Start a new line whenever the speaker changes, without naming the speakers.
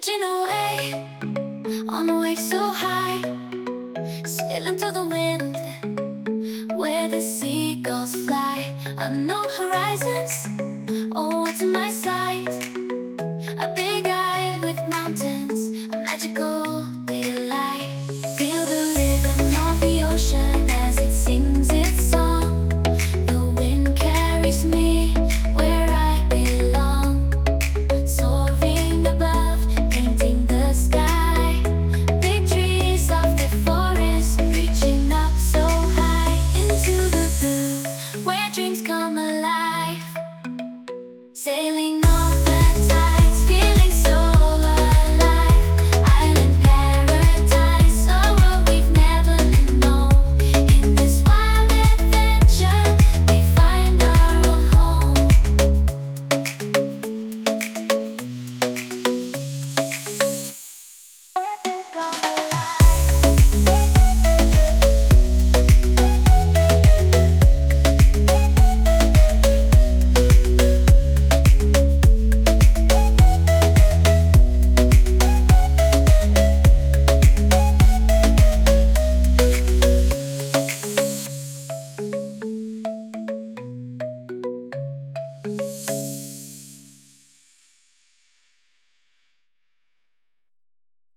Drifting away on a wave so high, sailing through the wind where the seagulls fly. Unknown horizons,